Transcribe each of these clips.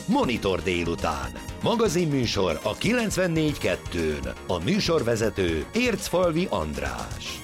Monitor délután. Magazinműsor a 94.2-n. A műsorvezető Ércfalvi András.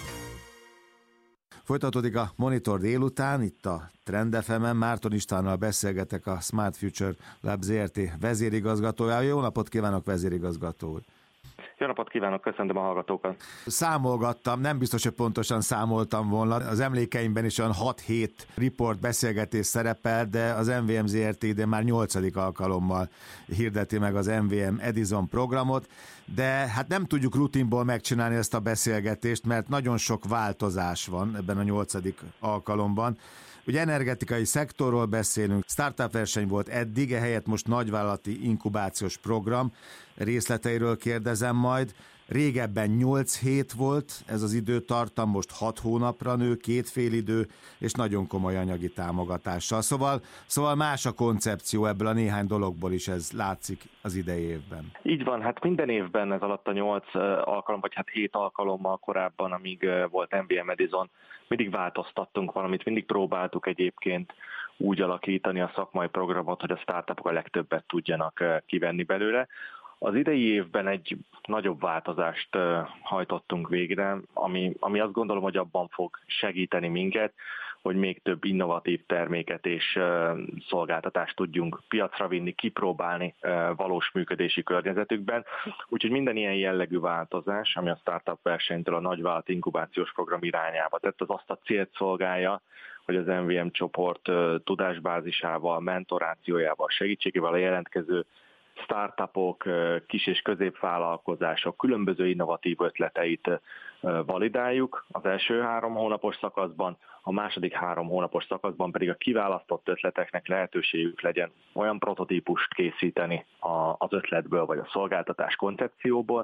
Folytatódik a Monitor délután, itt a Trend FM-en. Márton Istvánnal beszélgetek, a Smart Future Lab Zrt. Vezérigazgatója. Jó napot kívánok, vezérigazgató úr! Jó napot kívánok, köszöntöm a hallgatókat! Számolgattam, nem biztos, hogy pontosan számoltam volna. Az emlékeimben is olyan 6-7 report beszélgetés szerepel, de az MVM Zrt. Idén már 8. alkalommal hirdeti meg az MVM Edison programot, de hát nem tudjuk rutinból megcsinálni ezt a beszélgetést, mert nagyon sok változás van ebben a 8. alkalomban. Ugye energetikai szektorról beszélünk, startup verseny volt eddig, ehelyett most nagyvállalati inkubációs program, részleteiről kérdezem majd. Régebben 8 hét volt ez az időtartam, most 6 hónapra nő, 2 félidő, és nagyon komoly anyagi támogatással. Szóval más a koncepció ebből a néhány dologból is, ez látszik az idei évben. Így van, hát minden évben ez alatt a 8 alkalom, vagy hát 7 alkalommal korábban, amíg volt MVM Edison, mindig változtattunk valamit, mindig próbáltuk egyébként úgy alakítani a szakmai programot, hogy a startupok a legtöbbet tudjanak kivenni belőle. Az idei évben egy nagyobb változást hajtottunk végre, ami azt gondolom, hogy abban fog segíteni minket, hogy még több innovatív terméket és szolgáltatást tudjunk piacra vinni, kipróbálni valós működési környezetükben. Úgyhogy minden ilyen jellegű változás, ami a startup versenytől a nagyvállalati inkubációs program irányába tett, az azt a célt szolgálja, hogy az MVM csoport tudásbázisával, mentorációjával, segítségével a jelentkező startupok, kis- és középvállalkozások különböző innovatív ötleteit validáljuk az első 3 hónapos szakaszban, a második 3 hónapos szakaszban pedig a kiválasztott ötleteknek lehetőségük legyen olyan prototípust készíteni az ötletből vagy a szolgáltatás koncepcióból,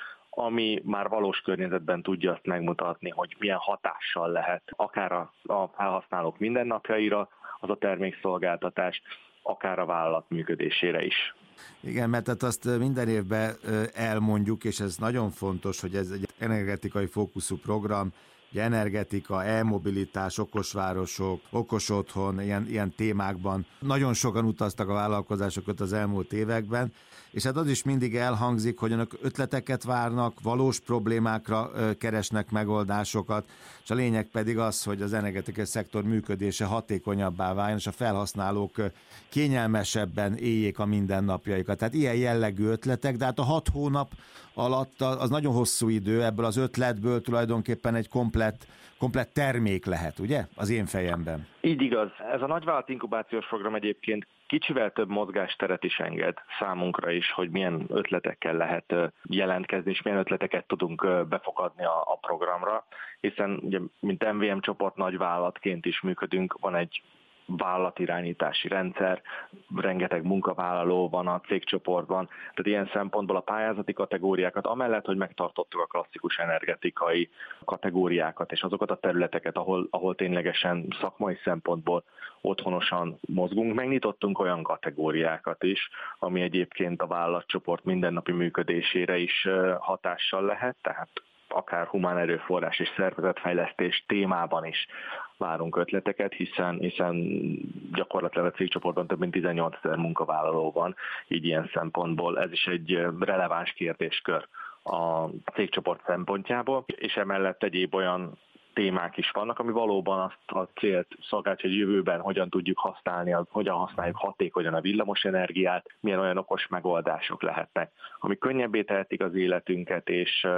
ami már valós környezetben tudja azt megmutatni, hogy milyen hatással lehet akár a felhasználók mindennapjaira az a termékszolgáltatás, akár a vállalat működésére is. Igen, mert hát azt minden évben elmondjuk, és ez nagyon fontos, hogy ez egy energetikai fókuszú program, energetika, e-mobilitás, okosvárosok, okos otthon, ilyen témákban. Nagyon sokan utaztak a vállalkozásokat az elmúlt években, és hát az is mindig elhangzik, hogy önök ötleteket várnak, valós problémákra keresnek megoldásokat, és a lényeg pedig az, hogy az energetikai szektor működése hatékonyabbá váljon, és a felhasználók kényelmesebben éljék a mindennapjaikat. Tehát ilyen jellegű ötletek, de hát a 6 hónap alatt az nagyon hosszú idő, ebből az ötletből tulajdonképpen egy komplett termék lehet, ugye? Az én fejemben. Így igaz. Ez a nagyvállalati inkubációs program egyébként kicsivel több mozgásteret is enged számunkra is, hogy milyen ötletekkel lehet jelentkezni, és milyen ötleteket tudunk befogadni a programra, hiszen ugye, mint MVM csoport nagyvállalatként is működünk, van egy vállalatirányítási rendszer, rengeteg munkavállaló van a cégcsoportban, tehát ilyen szempontból a pályázati kategóriákat, amellett, hogy megtartottuk a klasszikus energetikai kategóriákat, és azokat a területeket, ahol ténylegesen szakmai szempontból otthonosan mozgunk, megnyitottunk olyan kategóriákat is, ami egyébként a vállalatcsoport mindennapi működésére is hatással lehet, tehát akár humán erőforrás és szervezetfejlesztés témában is várunk ötleteket, hiszen gyakorlatilag a cégcsoportban több mint 18 000 munkavállaló van, így ilyen szempontból ez is egy releváns kérdéskör a cégcsoport szempontjából, és emellett egyéb olyan témák is vannak, ami valóban azt a célt szolgálja, hogy jövőben hogyan tudjuk használni, hogyan használjuk hatékonyan a villamos energiát, milyen olyan okos megoldások lehetnek, ami könnyebbé tehetik az életünket,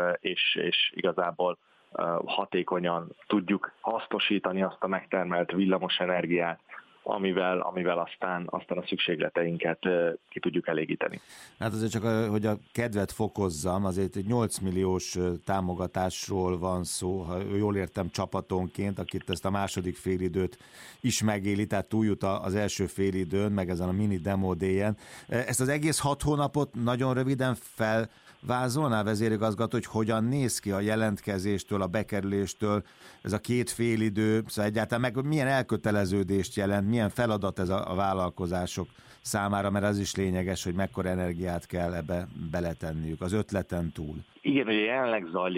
és igazából hatékonyan tudjuk hasznosítani azt a megtermelt villamos energiát, amivel aztán a szükségleteinket ki tudjuk elégíteni. Hát azért csak, hogy a kedvet fokozzam, azért egy 8 milliós támogatásról van szó, ha jól értem, csapatonként, akit ezt a második félidőt is megéli, tehát túljut az első félidőn, meg ezen a mini demo day-en. Ezt az egész 6 hónapot nagyon röviden felvázolná, vezérigazgató, hogy hogyan néz ki a jelentkezéstől, a bekerüléstől ez a 2 félidő, szóval egyáltalán meg milyen elköteleződést jelent, milyen feladat ez a vállalkozások számára, mert az is lényeges, hogy mekkora energiát kell ebbe beletenniük az ötleten túl. Igen, ugye jelenleg zajlik a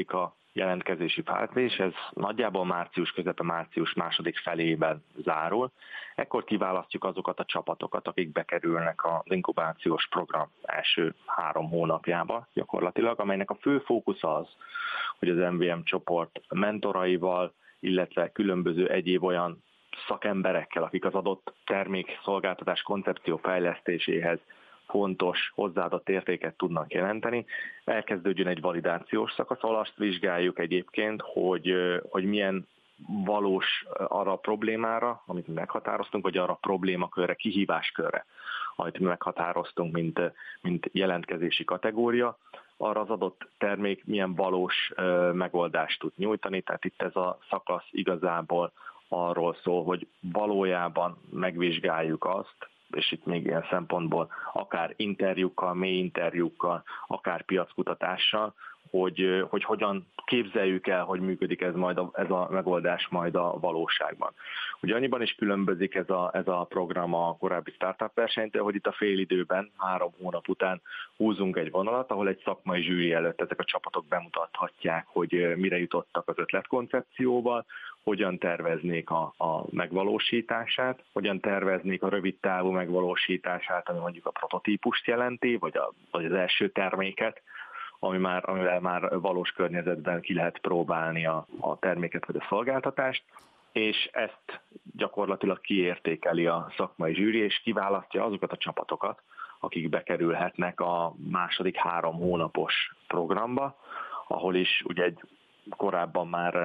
jelentkezési fázis, ez nagyjából március közepe, március második felében zárul. Ekkor kiválasztjuk azokat a csapatokat, akik bekerülnek az inkubációs program első 3 hónapjába gyakorlatilag, amelynek a fő fókusz az, hogy az MVM csoport mentoraival, illetve különböző egyéb olyan szakemberekkel, akik az adott termék-szolgáltatás koncepció fejlesztéséhez fontos, hozzáadott értéket tudnak jelenteni. Elkezdődjön egy validációs szakasz, ahol azt vizsgáljuk egyébként, hogy milyen valós arra a problémára, amit mi meghatároztunk, vagy arra a problémakörre, kihíváskörre, amit mi meghatároztunk, mint jelentkezési kategória, arra az adott termék milyen valós megoldást tud nyújtani. Tehát itt ez a szakasz igazából arról szól, hogy valójában megvizsgáljuk azt, és itt még ilyen szempontból akár interjúkkal, mély interjúkkal, akár piackutatással, hogy hogyan képzeljük el, hogy működik ez a megoldás majd a valóságban. Ugye annyiban is különbözik ez a program a korábbi startup versenytől, hogy itt a félidőben, 3 hónap után húzunk egy vonalat, ahol egy szakmai zsűri előtt ezek a csapatok bemutathatják, hogy mire jutottak az ötletkoncepcióval, hogyan terveznék a megvalósítását, hogyan terveznék a rövid távú megvalósítását, ami mondjuk a prototípust jelenti, vagy az első terméket, amivel már valós környezetben ki lehet próbálni a terméket vagy a szolgáltatást, és ezt gyakorlatilag kiértékeli a szakmai zsűri, és kiválasztja azokat a csapatokat, akik bekerülhetnek a második 3 hónapos programba, ahol is ugye egy korábban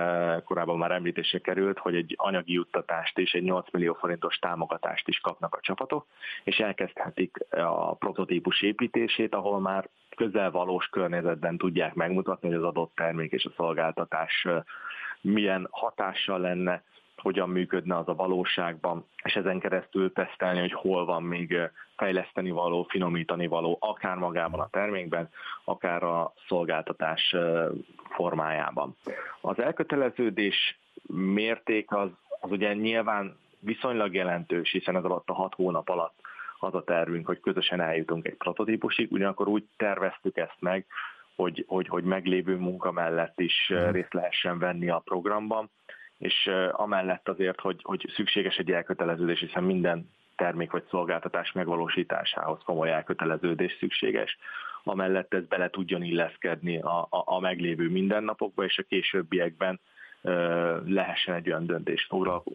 már említésre került, hogy egy anyagi juttatást és egy 8 millió forintos támogatást is kapnak a csapatok, és elkezdhetik a prototípus építését, ahol már közel valós környezetben tudják megmutatni, hogy az adott termék és a szolgáltatás milyen hatással lenne, hogyan működne az a valóságban, és ezen keresztül tesztelni, hogy hol van még fejleszteni való, finomítani való, akár magában a termékben, akár a szolgáltatás formájában. Az elköteleződés mérték az ugye nyilván viszonylag jelentős, hiszen ez alatt a 6 hónap alatt az a tervünk, hogy közösen eljutunk egy prototípusig, ugyanakkor úgy terveztük ezt meg, hogy meglévő munka mellett is részt lehessen venni a programban, és amellett azért, hogy szükséges egy elköteleződés, hiszen minden termék vagy szolgáltatás megvalósításához komoly elköteleződés szükséges, amellett ez bele tudjon illeszkedni a meglévő mindennapokba, és a későbbiekben lehessen egy olyan döntést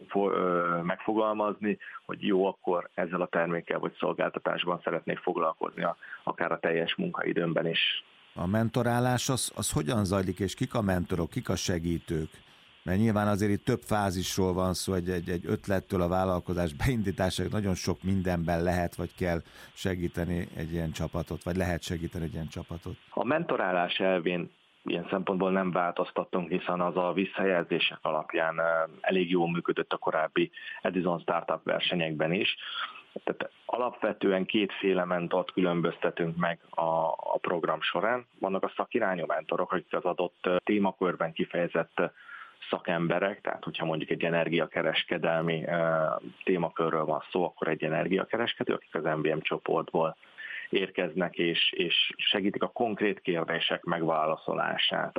megfogalmazni, hogy jó, akkor ezzel a termékkel vagy szolgáltatásban szeretnék foglalkozni akár a teljes munkaidőmben is. A mentorálás az hogyan zajlik, és kik a mentorok, kik a segítők? Mert nyilván azért itt több fázisról van szó, egy ötlettől a vállalkozás beindításáig nagyon sok mindenben lehet, vagy kell segíteni egy ilyen csapatot, vagy lehet segíteni egy ilyen csapatot. A mentorálás elvén ilyen szempontból nem változtattunk, hiszen az a visszajelzések alapján elég jól működött a korábbi Edison Startup versenyekben is. Tehát alapvetően 2 mentort különböztetünk meg a program során. Vannak a szakirányú mentorok, akik az adott témakörben kifejezett szakemberek, tehát hogyha mondjuk egy energiakereskedelmi témakörről van szó, akkor egy energiakereskedő, akik az MVM csoportból érkeznek, és segítik a konkrét kérdések megválaszolását,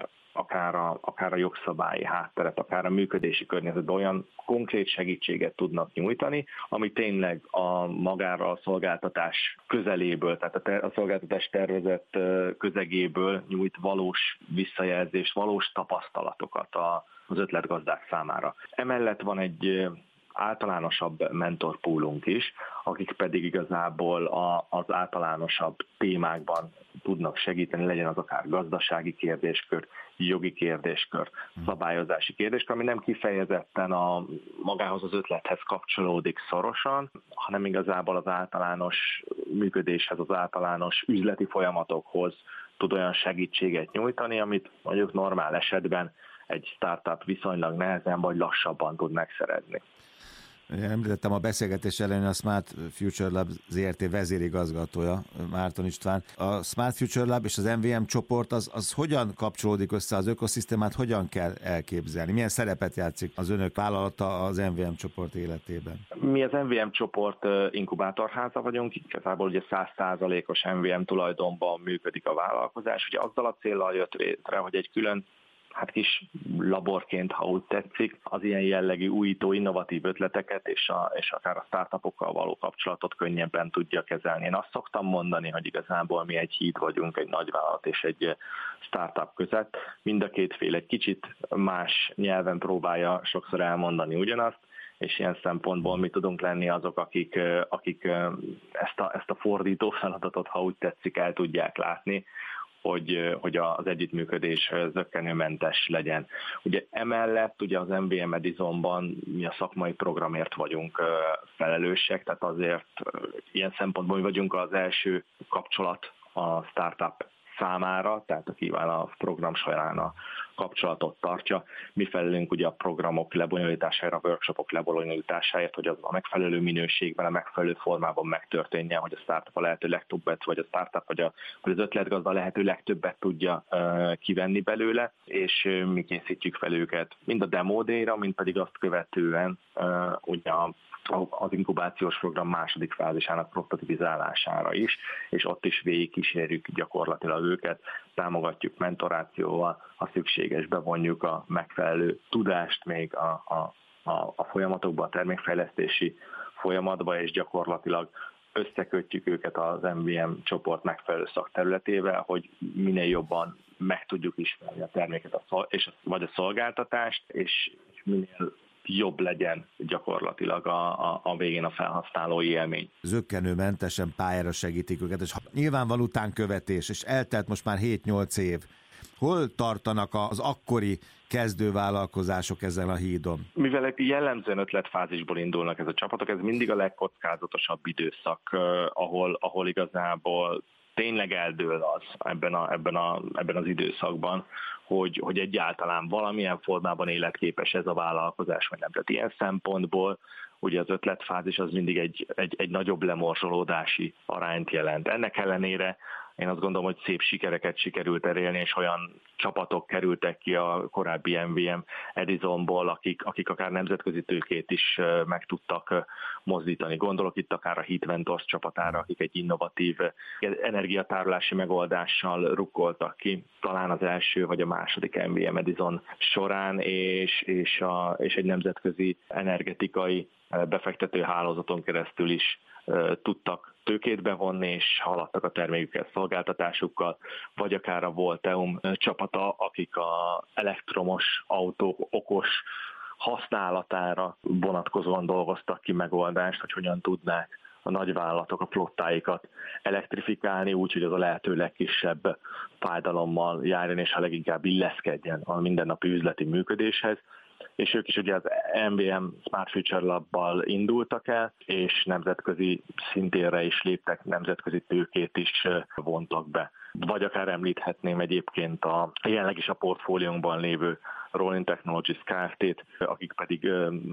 akár a jogszabályi hátteret, akár a működési környezetben olyan konkrét segítséget tudnak nyújtani, ami tényleg magára a szolgáltatás közeléből, tehát a szolgáltatás tervezett közegéből nyújt valós visszajelzést, valós tapasztalatokat az ötletgazdák számára. Emellett van egy általánosabb mentorpoolunk is, akik pedig igazából az általánosabb témákban tudnak segíteni, legyen az akár gazdasági kérdéskör, jogi kérdéskör, szabályozási kérdéskör, ami nem kifejezetten magához az ötlethez kapcsolódik szorosan, hanem igazából az általános működéshez, az általános üzleti folyamatokhoz tud olyan segítséget nyújtani, amit mondjuk normál esetben egy startup viszonylag nehezen vagy lassabban tud megszerezni. Említettem a beszélgetés elején a Smart Future Lab ZRT vezérigazgatója, Márton István. A Smart Future Lab és az MVM csoport az hogyan kapcsolódik össze, az ökoszisztémát hogyan kell elképzelni? Milyen szerepet játszik az önök vállalata az MVM csoport életében? Mi az MVM csoport inkubátorháza vagyunk, igazából ugye 100%-os MVM tulajdonban működik a vállalkozás. Ugye azzal a céllal jött létre, hogy egy külön hát kis laborként, ha úgy tetszik, az ilyen jellegű újító, innovatív ötleteket és akár a startupokkal való kapcsolatot könnyebben tudja kezelni. Én azt szoktam mondani, hogy igazából mi egy híd vagyunk, egy nagyvállalat és egy startup között. Mind a két fél egy kicsit más nyelven próbálja sokszor elmondani ugyanazt, és ilyen szempontból mi tudunk lenni azok, akik ezt a fordító feladatot, ha úgy tetszik, el tudják látni, hogy az együttműködés zökkenőmentes legyen. Ugye emellett ugye az MVM Edisonban mi a szakmai programért vagyunk felelősek, tehát azért ilyen szempontból mi vagyunk az első kapcsolat a startup számára, tehát akivel a program során a kapcsolatot tartja. Mi felelünk ugye a programok lebonyolításáért, a workshopok lebonyolításáért, hogy az a megfelelő minőségben, a megfelelő formában megtörténjen, hogy a startup a lehető legtöbbet, vagy a startup, vagy az ötletgazda a lehető legtöbbet tudja kivenni belőle, és mi készítjük fel őket mind a demo day-ra, mind pedig azt követően ugye az inkubációs program második fázisának prototipizálására is, és ott is végig kísérjük gyakorlatilag őket, támogatjuk mentorációval, ha szükséges, bevonjuk a megfelelő tudást még a folyamatokba, a termékfejlesztési folyamatba, és gyakorlatilag összekötjük őket az MVM csoport megfelelő szakterületével, hogy minél jobban meg tudjuk ismerni a terméket vagy a szolgáltatást, és minél jobb legyen gyakorlatilag a végén a felhasználói élmény. Zökkenőmentesen pályára segítik őket, és nyilván utánkövetés, és eltelt most már 7-8 év. Hol tartanak az akkori kezdővállalkozások ezen a hídon? Mivel jellemzően ötletfázisból indulnak ez a csapatok, ez mindig a legkockázatosabb időszak, ahol igazából tényleg eldől az ebben az időszakban, hogy egyáltalán valamilyen formában életképes ez a vállalkozás, vagy nem. Tehát ilyen szempontból ugye az ötletfázis az mindig egy nagyobb lemorzsolódási arányt jelent. Ennek ellenére én azt gondolom, hogy szép sikereket sikerült elérni, és olyan csapatok kerültek ki a korábbi MVM Edisonból, akik akár nemzetközi tőkét is meg tudtak mozdítani. Gondolok itt akár a Heatventors csapatára, akik egy innovatív energiatárolási megoldással rukkoltak ki, talán az első vagy a második MVM Edison során, és egy nemzetközi energetikai befektető hálózaton keresztül is tudtak tőkét bevonni, és haladtak a termékükkel, szolgáltatásukkal, vagy akár a Volteum csapata, akik a elektromos autók okos használatára vonatkozóan dolgoztak ki megoldást, hogy hogyan tudnák a nagyvállalatok a flottáikat elektrifikálni, úgyhogy az a lehető legkisebb fájdalommal járjon, és a leginkább illeszkedjen a mindennapi üzleti működéshez. És ők is ugye az MVM Smart Future Labbal indultak el, és nemzetközi szintérre is léptek, nemzetközi tőkét is vontak be. Vagy akár említhetném egyébként jelenleg is a portfóliónkban lévő Rolling Technologies Kft-t, akik pedig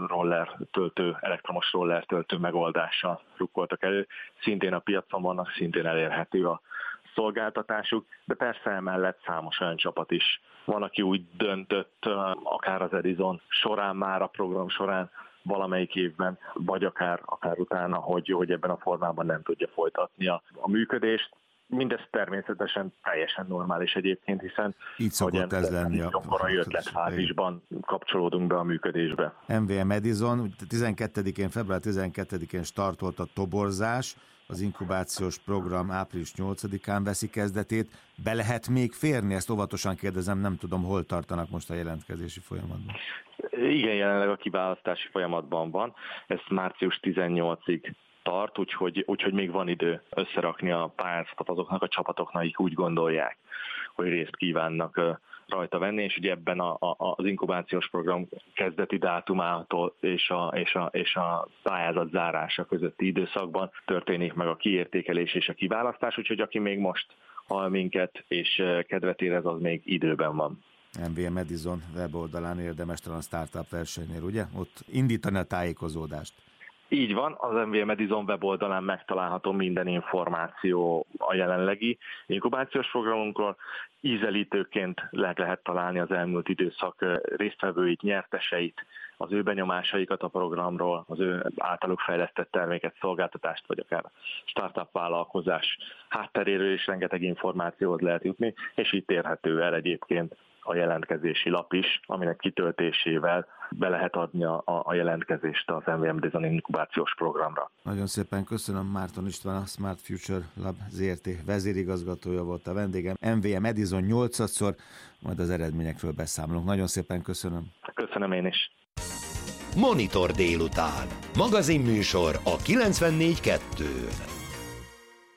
elektromos roller töltő megoldással rukkoltak elő. Szintén a piacon vannak, szintén elérhető a szolgáltatásuk, de persze emellett számos olyan csapat is van, aki úgy döntött, akár az Edison során, már a program során, valamelyik évben, vagy akár utána, hogy ebben a formában nem tudja folytatni a működést. Mindez természetesen teljesen normális egyébként, hiszen így szokott ez lenni a korai ötletfázisban kapcsolódunk be a működésbe. MVM Edison, február 12-én startolt a toborzás, az inkubációs program április 8-án veszi kezdetét. Be lehet még férni? Ezt óvatosan kérdezem, nem tudom, hol tartanak most a jelentkezési folyamatban. Igen, jelenleg a kiválasztási folyamatban van. Ez március 18-ig tart, úgyhogy még van idő összerakni a pályázatot azoknak a csapatoknak, akik úgy gondolják, hogy részt kívánnak rajta venni, és ugye ebben az inkubációs program kezdeti dátumától és a pályázat zárása közötti időszakban történik meg a kiértékelés és a kiválasztás, úgyhogy aki még most hall minket és kedvet érez, az még időben van. MVM Edison weboldalán érdemes talán startup versenynél, ugye? Ott indítani a tájékozódást. Így van, az MVM Edison weboldalán megtalálható minden információ a jelenlegi inkubációs programunkról. Ízelítőként lehet találni az elmúlt időszak résztvevőit, nyerteseit, az ő benyomásaikat a programról, az ő általuk fejlesztett terméket, szolgáltatást, vagy akár startup vállalkozás hátteréről is rengeteg információhoz lehet jutni, és itt érhető el egyébként a jelentkezési lap is, aminek kitöltésével be lehet adni a jelentkezést az MVM Design inkubációs programra. Nagyon szépen köszönöm. Márton István, a Smart Future Lab Zrt. vezérigazgatója volt a vendégem. MVM Edison 8-szor, majd az eredményekről beszámolunk. Nagyon szépen köszönöm. Köszönöm én is. Monitor délután. Magazinműsor a 94.2-n.